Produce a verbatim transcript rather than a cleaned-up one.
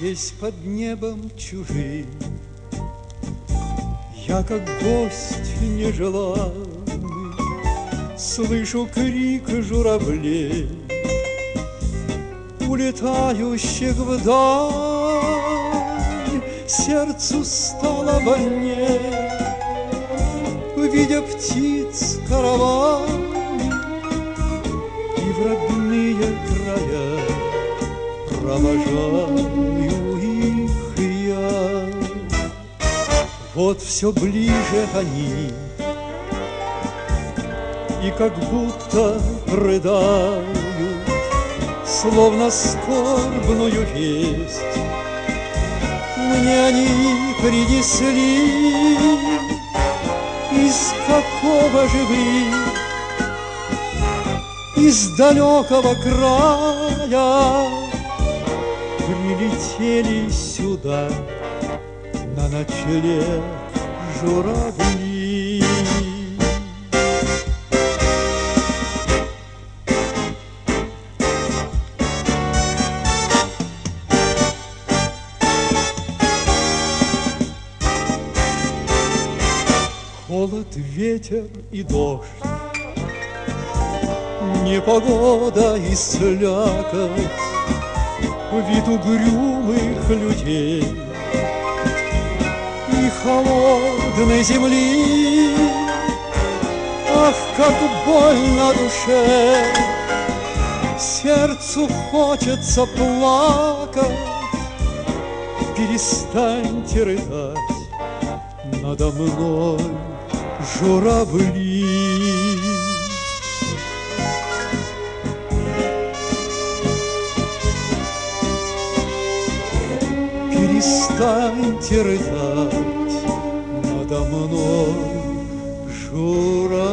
Здесь под небом чужим я, как гость нежеланный, слышу крик журавлей, улетающих вдаль. Сердцу стало больней, видя птиц караван, и в родные края провожаю их я. Вот все ближе они, и как будто рыдают, словно скорбную весть мне они принесли. Из какого же вы, из далекого края прилетели сюда на ночлег журавли? Холод, ветер и дождь, непогода и слякоть, вид угрюмых людей и холодной земли. Ах, как больно душе, сердцу хочется плакать. Перестаньте рыдать надо мной, журавли. Перестаньте рыдать надо мной, журавли.